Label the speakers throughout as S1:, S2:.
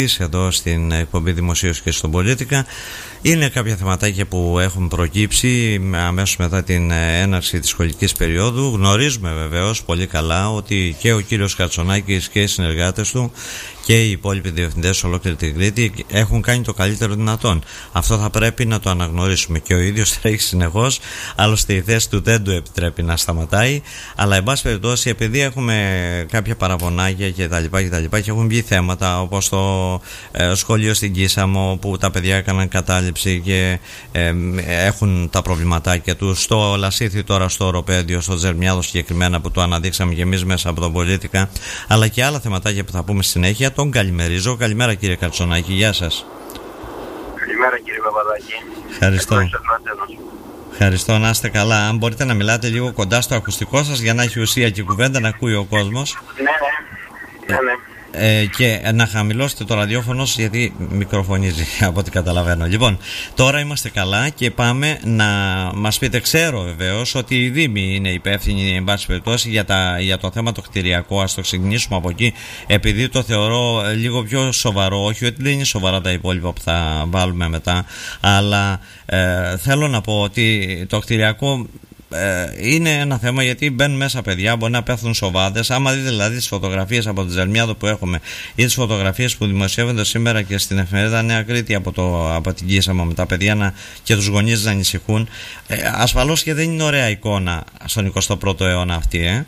S1: εδώ στην εκπομπή Δημοσίως και στον Πολίτικα. Είναι κάποια θεματάκια που έχουν προκύψει αμέσως μετά την έναρξη της σχολικής περίοδου. Γνωρίζουμε βεβαίως πολύ καλά ότι και ο κύριος Κατσονάκης και οι συνεργάτες του και οι υπόλοιποι διευθυντές σε ολόκληρη την Κρήτη έχουν κάνει το καλύτερο δυνατόν. Αυτό θα πρέπει να το αναγνωρίσουμε. Και ο ίδιος τρέχει συνεχώς, άλλωστε η θέση του δεν του επιτρέπει να σταματάει. Αλλά εν πάση περιπτώσει, επειδή έχουμε κάποια παραπονάκια κτλ. Και έχουν βγει θέματα όπως το σχολείο στην Κίσαμο που τα παιδιά έκαναν κατάληψη και έχουν τα προβληματάκια τους. Στο Λασίθι τώρα, στο Οροπέδιο, στο Τζερμιάδο συγκεκριμένα που το αναδείξαμε και εμείς μέσα από τον Πολίτικα. Αλλά και άλλα θεματάκια που θα πούμε στη συνέχεια. Τον καλημερίζω. Καλημέρα κύριε Κατσονάκη, γεια σας.
S2: Καλημέρα κύριε Παπαδάκη.
S1: Ευχαριστώ. Ευχαριστώ, να είστε καλά. Αν μπορείτε να μιλάτε λίγο κοντά στο ακουστικό σας για να έχει ουσία και κουβέντα να ακούει ο κόσμος.
S2: Ναι.
S1: Και να χαμηλώσετε το ραδιόφωνο σας γιατί μικροφωνίζει από ό,τι καταλαβαίνω. Λοιπόν, τώρα είμαστε καλά και πάμε να μας πείτε. Ξέρω βεβαίως ότι οι Δήμοι είναι υπεύθυνοι εν πάση περιπτώσει για το θέμα το κτηριακό. Ας το ξεκινήσουμε από εκεί, επειδή το θεωρώ λίγο πιο σοβαρό. Όχι ότι δεν είναι σοβαρά τα υπόλοιπα που θα βάλουμε μετά, αλλά θέλω να πω ότι το κτηριακό είναι ένα θέμα, γιατί μπαίνουν μέσα παιδιά, μπορεί να πέφτουν σοβάδες. Άμα δείτε δηλαδή τις φωτογραφίες από την Τζερμιάδο που έχουμε ή τις φωτογραφίες που δημοσιεύονται σήμερα και στην εφημερίδα Νέα Κρήτη από την Κίσαμο με τα παιδιά και τους γονείς να ανησυχούν, ασφαλώς και δεν είναι ωραία εικόνα στον 21ο αιώνα αυτή.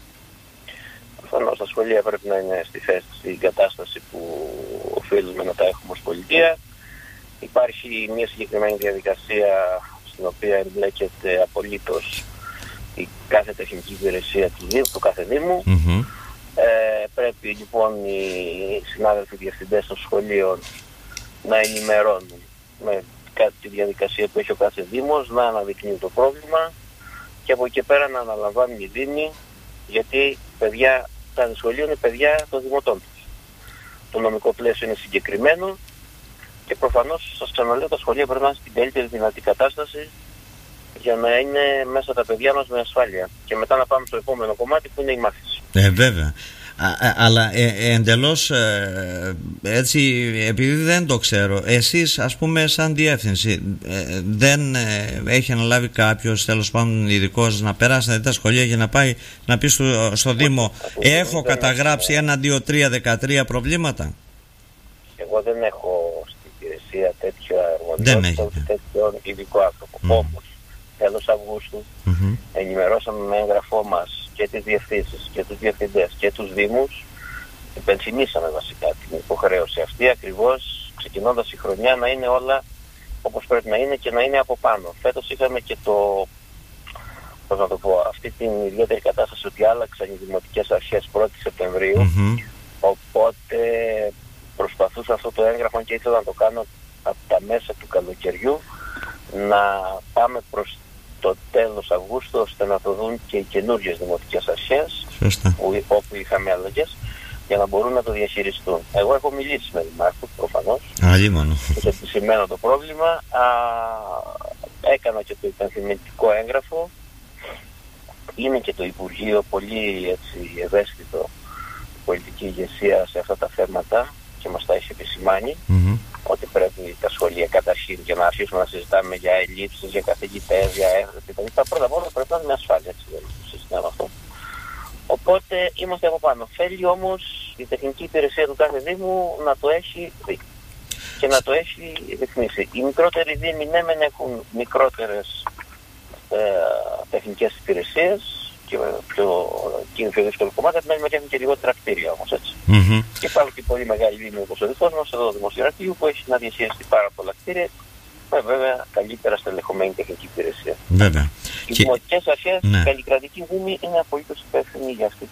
S2: Προφανώς τα σχολεία πρέπει να είναι στην κατάσταση που οφείλουμε να τα έχουμε ως πολιτεία. Υπάρχει μια συγκεκριμένη διαδικασία στην οποία εμπλέκεται απολύτως η κάθε τεχνική υπηρεσία του κάθε Δήμου. Πρέπει λοιπόν οι συνάδελφοι διευθυντές των σχολείων να ενημερώνουν με τη διαδικασία που έχει ο κάθε Δήμος, να αναδεικνύουν το πρόβλημα και από εκεί πέρα να αναλαμβάνουν οι Δήμοι, γιατί παιδιά, τα σχολεία είναι παιδιά των δημοτών τους. Το νομικό πλαίσιο είναι συγκεκριμένο. Και προφανώς, σας ξαναλέω, τα σχολεία πρέπει να είναι στην καλύτερη δυνατή κατάσταση για να είναι μέσα τα παιδιά μας με ασφάλεια. Και μετά να πάμε στο επόμενο κομμάτι που είναι η μάθηση.
S1: Βέβαια. Αλλά εντελώς έτσι, επειδή δεν το ξέρω, εσείς ας πούμε σαν διεύθυνση δεν έχει αναλάβει κάποιος τέλος πάντων ειδικός να περάσει να δει τα σχολεία για να πάει να πει στο Δήμο έχω καταγράψει 1, 2, 3, 13 προβλήματα?
S2: Εγώ δεν έχω τέτοια αρμοδιότητα, τέτοιον ειδικό άνθρωπο. Όμως, τέλος Αυγούστου, ενημερώσαμε με έγγραφό μας και τις διευθύνσεις και τους διευθυντές και τους Δήμους. Υπενθυμίσαμε βασικά την υποχρέωση αυτή, ακριβώς ξεκινώντας η χρονιά να είναι όλα όπως πρέπει να είναι και να είναι από πάνω. Φέτος είχαμε και αυτή την ιδιαίτερη κατάσταση ότι άλλαξαν οι δημοτικές αρχές 1η Σεπτεμβρίου, οπότε προσπαθούσα αυτό το έγγραφο και ήθελα να το κάνω από τα μέσα του καλοκαιριού, να πάμε προς το τέλος Αυγούστου ώστε να το δουν και οι καινούργιες δημοτικές αρχές όπου είχαμε αλλαγές, για να μπορούν να το διαχειριστούν. Εγώ έχω μιλήσει με δημάρχους προφανώς και επισημαίνω το πρόβλημα. Έκανα και το υπενθυμητικό έγγραφο. Είναι και το Υπουργείο πολύ έτσι ευαίσθητο, πολιτική ηγεσία σε αυτά τα θέματα και μας τα έχει επισημάνει ότι πρέπει τα σχολεία καταρχήν, για να αρχίσουμε να συζητάμε για ελλείψεις, για καθηγητές, για έδρες κτλ. Πρώτα απ' όλα πρέπει να είναι με ασφάλεια, έτσι δεν συζητάμε αυτό. Οπότε είμαστε από πάνω. Θέλει όμως η τεχνική υπηρεσία του κάθε Δήμου να το έχει δει και να το έχει ρυθμίσει. Οι μικρότεροι Δήμοι ναι μεν έχουν μικρότερες τεχνικές υπηρεσίες και είναι πιο δύσκολο κομμάτι, από την άλλη μεριά έχουν και λιγότερα κτίρια όμως, έτσι. Και υπάρχουν και πολύ μεγάλοι Δήμοι όπως ο δικός μας, εδώ το Δημοσιογραφείο, που έχει να διαχειριστεί πάρα πολλά κτίρια, με βέβαια καλύτερα στελεχωμένη τεχνική υπηρεσία.
S1: Βέβαια.
S2: Οι δημοτικές αρχές, οι καλλικρατικοί Δήμοι είναι απολύτως υπεύθυνοι για αυτή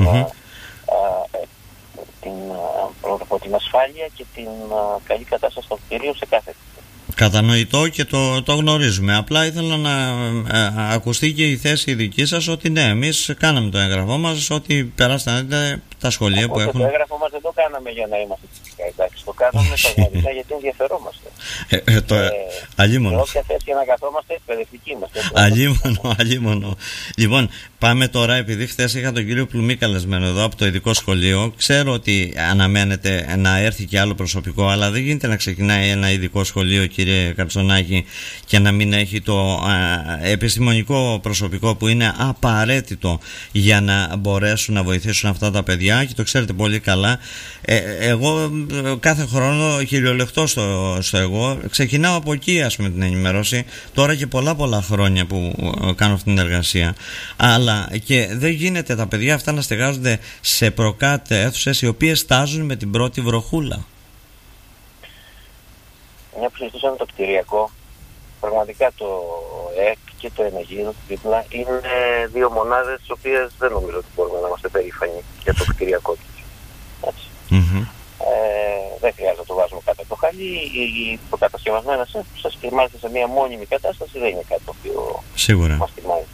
S2: την ασφάλεια και την καλή κατάσταση των κτιρίων σε κάθε κτίριο.
S1: Κατανοητό και το γνωρίζουμε. Απλά ήθελα να ακουστεί και η θέση δική σας ότι ναι, εμείς κάναμε το έγγραφό μας, ότι περάσατε τα σχολεία που έχουν.
S2: Το έγγραφό μας δεν το κάναμε για να είμαστε φυσικά, εντάξει. Το κάναμε πραγματικά γιατί ενδιαφερόμαστε.
S1: Αλίμονο.
S2: Όποια θέση να καθόμαστε, εκπαιδευτικοί είμαστε.
S1: Αλίμονο. Λοιπόν, πάμε τώρα, επειδή χθες είχα τον κύριο Πλουμή καλεσμένο εδώ από το ειδικό σχολείο. Ξέρω ότι αναμένεται να έρθει και άλλο προσωπικό, αλλά δεν γίνεται να ξεκινάει ένα ειδικό σχολείο, κύριε Καρτσονάκη, και να μην έχει το επιστημονικό προσωπικό που είναι απαραίτητο για να μπορέσουν να βοηθήσουν αυτά τα παιδιά. Και το ξέρετε πολύ καλά. Εγώ κάθε χρόνο κυριολεκτώ στο εγώ ξεκινάω από εκεί, ας πούμε, την ενημέρωση. Τώρα και πολλά χρόνια που κάνω αυτή την εργασία. Αλλά και δεν γίνεται τα παιδιά αυτά να στεγάζονται σε προκάτε αίθουσες οι οποίες στάζουν με την πρώτη βροχούλα.
S2: Μια που συζητούσαμε το κτηριακό, πραγματικά το ΕΚ και το Εναγείο δίπλα είναι δύο μονάδες τις οποίες δεν νομίζω ότι μπορούμε να είμαστε περήφανοι για το κτηριακό τους. Δεν χρειάζεται να το βάζουμε κάτω από το χαλί. Οι προκατασκευασμένες αίθουσες και μάλιστα σε μια μόνιμη κατάσταση δεν είναι κάτι το οποίο μας τιμάει.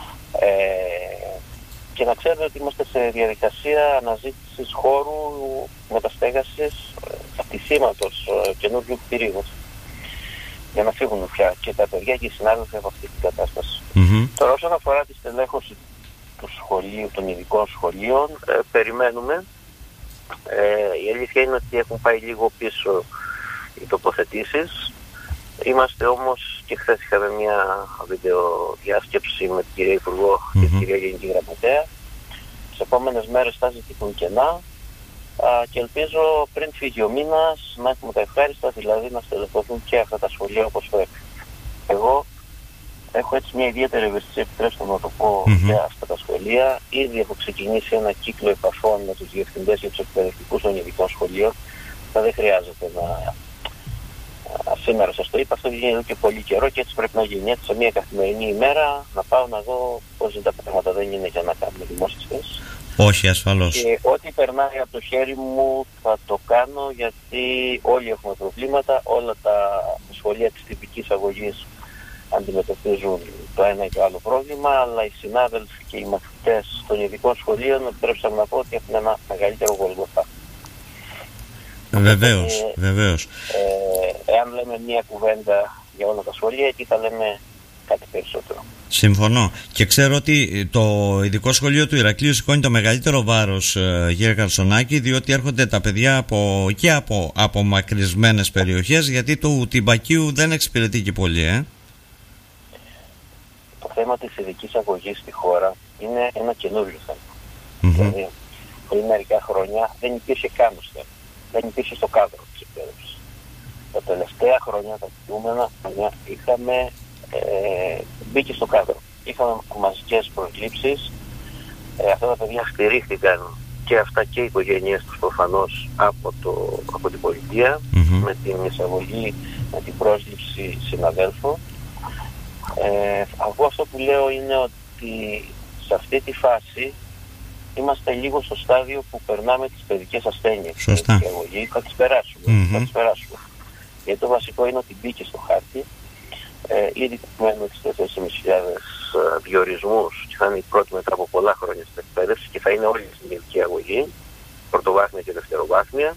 S2: Και να ξέρετε ότι είμαστε σε διαδικασία αναζήτησης χώρου μεταστέγασης κτισήματος καινούριου κτηρίου για να φύγουν πια και τα παιδιά και οι συνάδελφοι από αυτή την κατάσταση. Τώρα, όσον αφορά τη στελέχωση του σχολείου, των ειδικών σχολείων, περιμένουμε. Η αλήθεια είναι ότι έχουν πάει λίγο πίσω οι τοποθετήσεις. Είμαστε όμως, και χθες είχαμε μια βιντεοδιάσκεψη με την κυρία Υπουργό και την κυρία Γενική Γραμματέα. Τις επόμενες μέρες θα ζητηθούν κενά και ελπίζω πριν φύγει ο μήνας να έχουμε τα ευχάριστα, δηλαδή να στελεχωθούν και αυτά τα σχολεία όπως πρέπει. Εγώ έχω έτσι μια ιδιαίτερη ευαισθησία, επιτρέψτε να το πω, για αυτά τα σχολεία. Ήδη έχω ξεκινήσει ένα κύκλο επαφών με τους διευθυντές και τους εκπαιδευτικούς των ειδικών σχολείων. Δεν χρειάζεται να... Σήμερα σας το είπα, αυτό γίνει εδώ και πολύ καιρό και έτσι πρέπει να γίνει. Έτσι, σε μια καθημερινή ημέρα να πάω να δω πώς είναι τα πράγματα. Δεν είναι για να κάνουμε δημόσιες θέσεις.
S1: Όχι, ασφαλώς.
S2: Και ό,τι περνάει από το χέρι μου θα το κάνω, γιατί όλοι έχουμε προβλήματα. Όλα τα σχολεία της τυπικής αγωγής αντιμετωπίζουν το ένα ή το άλλο πρόβλημα, αλλά οι συνάδελφοι και οι μαθητές των ειδικών σχολείων, επιτρέψαμε να πω ότι έχουν ένα μεγαλύτερο γολγοθά.
S1: Βεβαίως.
S2: Εάν λέμε μία κουβέντα για όλα τα σχολεία, εκεί θα λέμε κάτι περισσότερο.
S1: Συμφωνώ. Και ξέρω ότι το ειδικό σχολείο του Ηρακλείου σηκώνει το μεγαλύτερο βάρος, κύριε Καρτσονάκη, διότι έρχονται τα παιδιά και από απομακρυσμένες περιοχές, γιατί του Τυμπακίου δεν εξυπηρετεί και πολύ,
S2: Το θέμα της ειδικής αγωγής στη χώρα είναι ένα καινούριο θέμα. Δηλαδή, πριν μερικά χρόνια δεν υπήρχε καν θέμα. Δεν υπήρχε στο κάδρο της εκπαίδευσης. Τα τελευταία χρόνια, τα προηγούμενα χρόνια, είχαμε μπήκε στο κάδρο. Είχαμε μαζικές προσλήψεις. Αυτά τα παιδιά στηρίχθηκαν και αυτά και οι οικογένειές τους προφανώς από την πολιτεία, με την εισαγωγή, με την πρόσληψη συναδέλφων. Εγώ αυτό που λέω είναι ότι σε αυτή τη φάση είμαστε λίγο στο στάδιο που περνάμε τις παιδικές ασθένειες.
S1: Σωστά.
S2: Θα τις περάσουμε. Γιατί το βασικό είναι ότι μπήκε στο χάρτη. Ήδη μένουμε τις 4.500 διορισμούς και θα είναι η πρώτη μετά από πολλά χρόνια στην εκπαίδευση και θα είναι όλοι στην ειδική αγωγή, πρωτοβάθμια και δευτεροβάθμια.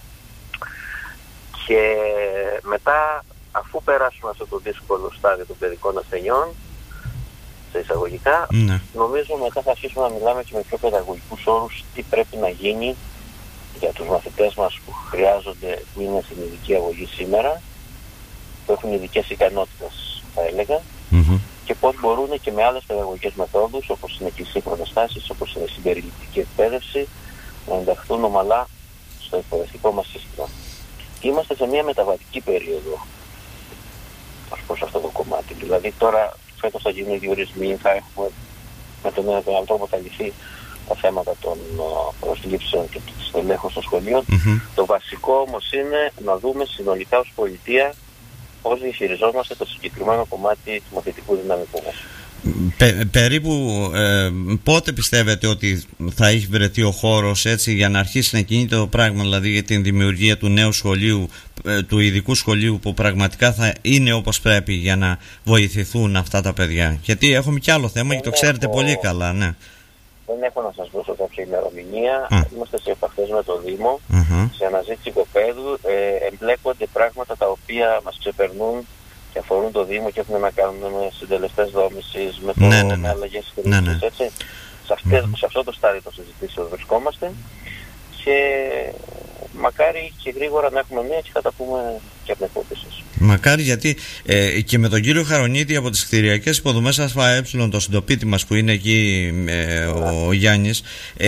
S2: Και μετά, αφού περάσουμε αυτό το δύσκολο στάδιο των παιδικών ασθενειών, σε εισαγωγικά, νομίζω μετά θα αρχίσουμε να μιλάμε και με πιο παιδαγωγικούς όρους τι πρέπει να γίνει για τους μαθητές μας που χρειάζονται, που είναι στην ειδική αγωγή σήμερα, που έχουν ειδικές ικανότητες, θα έλεγα, και πώς μπορούν και με άλλες παιδαγωγικές μεθόδους, όπως είναι και οι σύγχρονες τάσεις, όπως είναι η συμπεριληπτική εκπαίδευση, να ενταχθούν ομαλά στο εκπαιδευτικό μας σύστημα. Είμαστε σε μια μεταβατική περίοδο ως προς αυτό το κομμάτι. Δηλαδή τώρα φέτος θα γίνουν οι διορισμοί, θα έχουμε με τον ένα τον τρόπο θα λυθεί τα θέματα των προσλήψεων και της στελέχωσης των σχολείων. Το βασικό όμως είναι να δούμε συνολικά ως πολιτεία πώς διαχειριζόμαστε το συγκεκριμένο κομμάτι του μαθητικού δυναμικού μας.
S1: Περίπου πότε πιστεύετε ότι θα έχει βρεθεί ο χώρος έτσι για να αρχίσει να κινείται το πράγμα, δηλαδή για την δημιουργία του νέου σχολείου, του ειδικού σχολείου που πραγματικά θα είναι όπως πρέπει για να βοηθηθούν αυτά τα παιδιά? Γιατί έχουμε κι άλλο θέμα και το ξέρετε πολύ καλά, ναι.
S2: δεν έχω να σας δώσω κάποια ημερομηνία. Είμαστε σε επαφές με το Δήμο, σε αναζήτηση οικοπαίδου. Εμπλέκονται πράγματα τα οποία μας ξεπερνούν και αφορούν το Δήμο και έχουν να κάνουν με συντελεστές δόμησης, με αλλαγές συντελεστές, έτσι. Σε αυτό το στάδιο των συζητήσεων βρισκόμαστε και μακάρι και γρήγορα να έχουμε μία και θα τα πούμε και από την εκπομπή σας.
S1: Μακάρι, γιατί και με τον κύριο Χαρονίτη από τις κτηριακές υποδομές ΑΕ, το συντοπίτη μας που είναι εκεί, ο Γιάννης,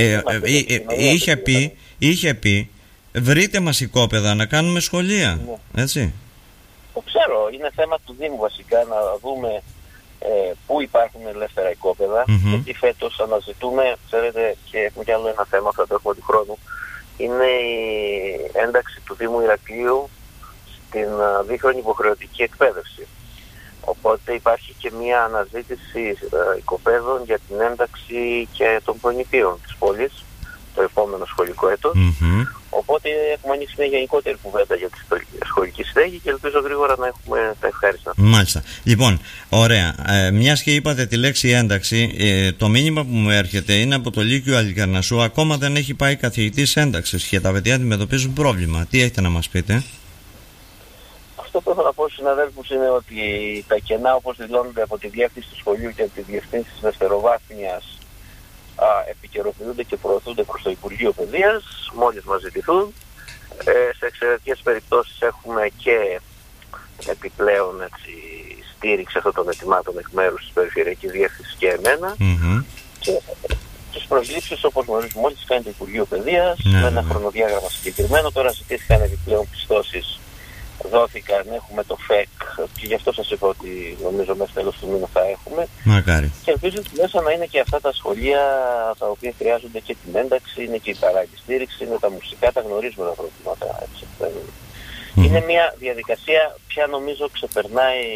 S1: είχε πει βρείτε μας οικόπεδα να κάνουμε σχολεία, έτσι.
S2: Το ξέρω, είναι θέμα του Δήμου βασικά να δούμε πού υπάρχουν ελεύθερα οικόπεδα, γιατί φέτος αναζητούμε, ξέρετε, και έχουμε κι άλλο ένα θέμα, θα το έχουμε του χρόνου, είναι η ένταξη του Δήμου Ηρακλείου στην δίχρονη υποχρεωτική εκπαίδευση. Οπότε υπάρχει και μια αναζήτηση οικοπαίδων για την ένταξη και των προνηπίων της πόλης το επόμενο σχολικό έτος. Οπότε έχουμε ανοίξει μια γενικότερη κουβέντα για τη σχολική στέγη και ελπίζω γρήγορα να έχουμε τα ευχάριστα.
S1: Μάλιστα. Λοιπόν, ωραία. Μιας και είπατε τη λέξη ένταξη, το μήνυμα που μου έρχεται είναι από το Λύκειο Αλικαρνασσού. Ακόμα δεν έχει πάει καθηγητής ένταξης και τα παιδιά αντιμετωπίζουν πρόβλημα. Τι έχετε να μας πείτε?
S2: Αυτό που έχω να πω στους συναδέλφους είναι ότι τα κενά, όπως δηλώνονται από τη διεύθυνση του σχολείου και από τη διευθύνση της δευτεροβάθμιας, επικαιροποιούνται και προωθούνται προς το Υπουργείο Παιδείας μόλις μας ζητηθούν. Σε εξαιρετικές περιπτώσεις έχουμε και επιπλέον στήριξη αυτών των αιτημάτων εκ μέρους της Περιφερειακής Διεύθυνσης και εμένα. Και τις προσλήψεις, όπως γνωρίζουμε, μόλις κάνει το Υπουργείο Παιδείας με ένα χρονοδιάγραμμα συγκεκριμένο. Τώρα ζητήθηκαν επιπλέον πιστώσεις, δόθηκαν, έχουμε το ΦΕΚ και γι' αυτό σας είπα ότι νομίζω μέσα τέλος του μήνα θα έχουμε.
S1: Μακάρι.
S2: Και ελπίζω ότι μέσα να είναι και αυτά τα σχολεία τα οποία χρειάζονται και την ένταξη, είναι και η παράγει στήριξη, είναι τα μουσικά, τα γνωρίζουμε τα προβλήματα. Είναι μια διαδικασία πια νομίζω ξεπερνάει,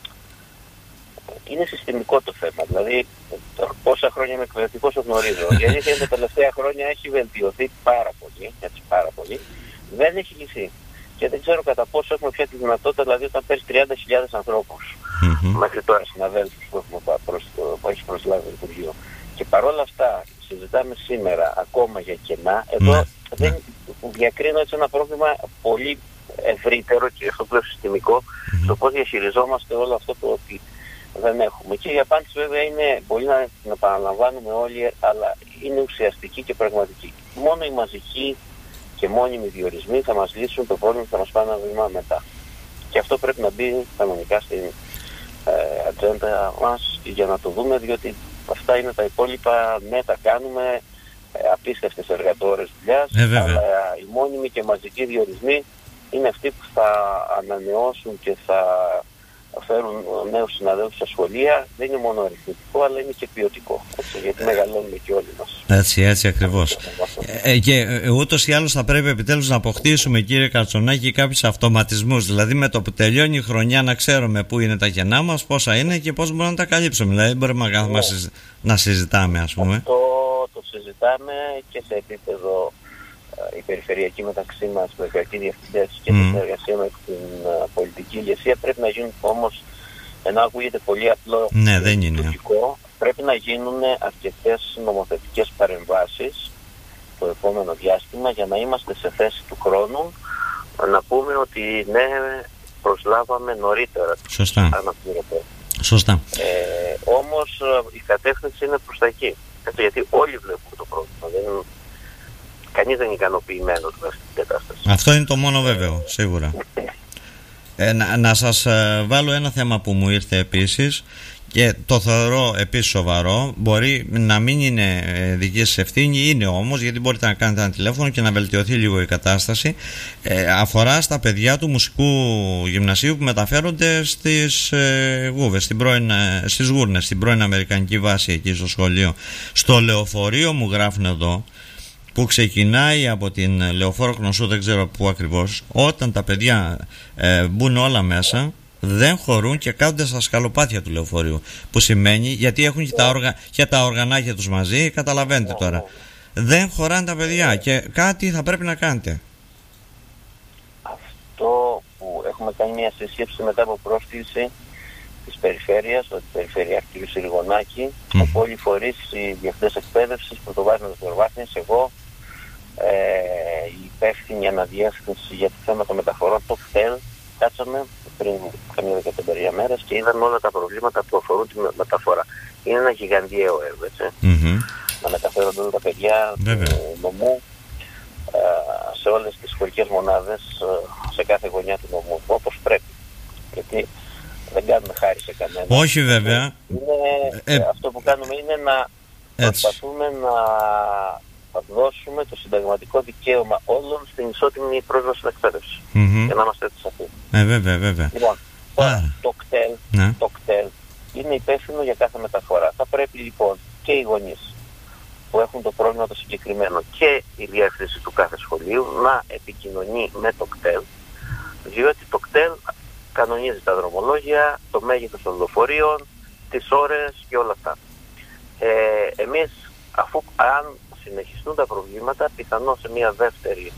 S2: είναι συστημικό το θέμα. Δηλαδή πόσα χρόνια είμαι εκπαιδευτικός το γνωρίζω. Η αλήθεια είναι τα τελευταία χρόνια έχει βελτιωθεί πάρα πολύ, δεν έχει λυθεί. Και δεν ξέρω κατά πόσο έχουμε πια τη δυνατότητα, δηλαδή όταν παίρνει 30.000 ανθρώπους μέχρι τώρα συναδέλφους που έχει προσλάβει το Υπουργείο. Και παρόλα αυτά συζητάμε σήμερα ακόμα για κενά. Εδώ δεν διακρίνω έτσι ένα πρόβλημα πολύ ευρύτερο και αυτό το συστημικό, το πώς διαχειριζόμαστε όλο αυτό το ότι δεν έχουμε. Και η απάντηση βέβαια είναι, μπορεί να την επαναλαμβάνουμε όλοι, αλλά είναι ουσιαστική και πραγματική. Μόνο η μαζική και μόνιμοι διορισμοί θα μας λύσουν το πρόβλημα, θα μας πάνε ένα βήμα μετά. Και αυτό πρέπει να μπει κανονικά στην ατζέντα μας για να το δούμε, διότι αυτά είναι τα υπόλοιπα, ναι τα κάνουμε, απίστευτες εργατόρες δουλειάς, αλλά οι μόνιμοι και μαζικοί διορισμοί είναι αυτοί που θα ανανεώσουν και θα φέρουν νέους συναδέλφους στα σχολεία. Δεν είναι μόνο αριθμητικό, αλλά είναι και ποιοτικό, έτσι, γιατί μεγαλώνουμε και όλοι μας.
S1: Έτσι ακριβώς. Και ούτως ή άλλως θα πρέπει επιτέλους να αποκτήσουμε, κύριε Καρτσονάκη, κάποιους αυτοματισμούς. Δηλαδή με το που τελειώνει η χρονιά να ξέρουμε πού είναι τα κενά μας, πόσα είναι και πώς μπορούμε να τα καλύψουμε. Δηλαδή μπορούμε να συζητάμε, ας πούμε.
S2: Αυτό το συζητάμε και σε επίπεδο η περιφερειακή μεταξύ μας, περιφερειακοί διευθυντές και τη συνεργασία με την πολιτική ηγεσία. Πρέπει να γίνουν όμως, ενώ ακούγεται πολύ απλό και λογικό, πρέπει να γίνουν αρκετές νομοθετικές παρεμβάσεις το επόμενο διάστημα για να είμαστε σε θέση του χρόνου να πούμε ότι ναι, προσλάβαμε νωρίτερα.
S1: Σωστά. Σωστά.
S2: Όμως η κατεύθυνση είναι προς τα εκεί. Γιατί όλοι βλέπουμε το πρόβλημα. Κανείς δεν είναι ικανοποιημένος με αυτή την κατάσταση.
S1: Αυτό είναι το μόνο βέβαιο, σίγουρα. Να σας βάλω ένα θέμα που μου ήρθε επίσης και το θεωρώ επίσης σοβαρό. Μπορεί να μην είναι δική σας ευθύνη, είναι όμως, γιατί μπορείτε να κάνετε ένα τηλέφωνο και να βελτιωθεί λίγο η κατάσταση. Αφορά στα παιδιά του μουσικού γυμνασίου που μεταφέρονται στις Γούρνες, στην πρώην Αμερικανική βάση εκεί στο σχολείο. Στο λεωφορείο μου γράφουν εδώ, που ξεκινάει από την Λεωφόρο Κνωσού, δεν ξέρω πού ακριβώς, όταν τα παιδιά μπουν όλα μέσα, δεν χωρούν και κάθονται στα σκαλοπάτια του λεωφορείου. Που σημαίνει, γιατί έχουν και τα οργανάκια τους μαζί, καταλαβαίνετε τώρα. Δεν χωράνε τα παιδιά και κάτι θα πρέπει να κάνετε.
S2: Αυτό που έχουμε κάνει μια σύσκεψη μετά από πρόσκληση της περιφέρειας, του Περιφερειάρχη κ. Συριγωνάκη, Από όλοι οι φορείς, οι διευθυντές εκπαίδευσης, πρωτοβάθμιας, δευτεροβάθμιας, εγώ, η υπεύθυνη αναδιεύθυνση για το θέμα των μεταφορών, το ΚΤΕΛ, κάτσαμε πριν καμία 15 μέρες και είδαμε όλα τα προβλήματα που αφορούν τη μεταφορά. Είναι ένα γιγαντιαίο έργο, έτσι. Να μεταφέρονται όλα τα παιδιά του νομού σε όλες τις σχολικές μονάδες, σε κάθε γωνιά του νομού, όπως πρέπει. Γιατί δεν κάνουμε χάρη σε κανένα.
S1: Όχι βέβαια.
S2: Αυτό που κάνουμε είναι να προσπαθούμε να δώσουμε το συνταγματικό δικαίωμα όλων στην ισότιμη πρόσβαση στην εκπαίδευση. Για να είμαστε έτσι σαφείς.
S1: Βέβαια.
S2: Λοιπόν, το ΚΤΕΛ είναι υπεύθυνο για κάθε μεταφορά. Θα πρέπει λοιπόν και οι γονείς που έχουν το πρόβλημα το συγκεκριμένο και η διεύθυνση του κάθε σχολείου να επικοινωνεί με το ΚΤΕΛ, διότι το ΚΤΕΛ κανονίζει τα δρομολόγια, το μέγεθος των λεωφορείων, τις ώρες και όλα αυτά. Εμείς, αν συνεχιστούν τα προβλήματα, πιθανώς σε μια δεύτερη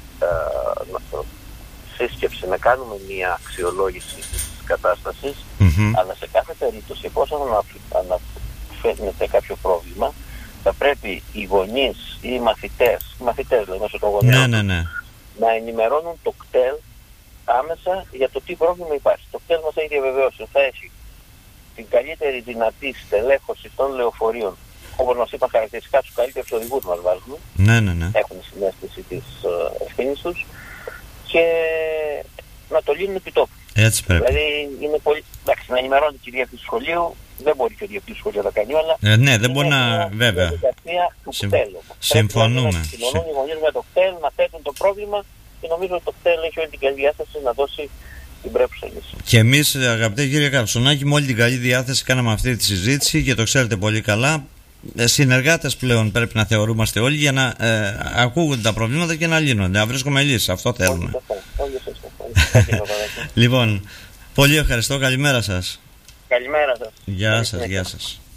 S2: σύσκεψη να κάνουμε μια αξιολόγηση της κατάστασης, αλλά σε κάθε περίπτωση, εφόσον αναφέρεται κάποιο πρόβλημα, θα πρέπει οι γονείς ή οι μαθητές δηλαδή μέσω των γονέων, να ενημερώνουν το ΚΤΕΛ άμεσα για το τι πρόβλημα υπάρχει. Το ΚΤΕΛ μας έχει διαβεβαιώσει ότι θα έχει την καλύτερη δυνατή στελέχωση των λεωφορείων, όπως μας είπαν χαρακτηριστικά, τους καλύτερους οδηγούς μας βάζουν. Έχουν συνέστηση της ευθύνης τους και να το λύνουν επί τόπου.
S1: Έτσι πρέπει.
S2: Δηλαδή είναι πολύ. Εντάξει, να ενημερώνει η διεύθυνση του σχολείου, δεν μπορεί και ο διευθυντής του σχολείου να κάνει όλα.
S1: Ναι, δεν μπορεί να. Βέβαια. Συμφωνούμε.
S2: Να κοινωνούν οι γονείς με το ΚΤΕΛ, να θέτουν το πρόβλημα και νομίζω ότι το ΚΤΕΛ έχει όλη την καλή διάθεση να δώσει την πρέπουσα λύση.
S1: Και εμείς, αγαπητέ κύριε Καψονάκη, με όλη την καλή διάθεση κάναμε αυτή τη συζήτηση και το ξέρετε πολύ καλά. Συνεργάτες πλέον πρέπει να θεωρούμαστε όλοι για να ακούγονται τα προβλήματα και να λύνονται, να βρίσκουμε λύσεις. Αυτό θέλουμε. Λοιπόν, πολύ ευχαριστώ. Καλημέρα σας.
S2: Καλημέρα σας.
S1: Γεια σας.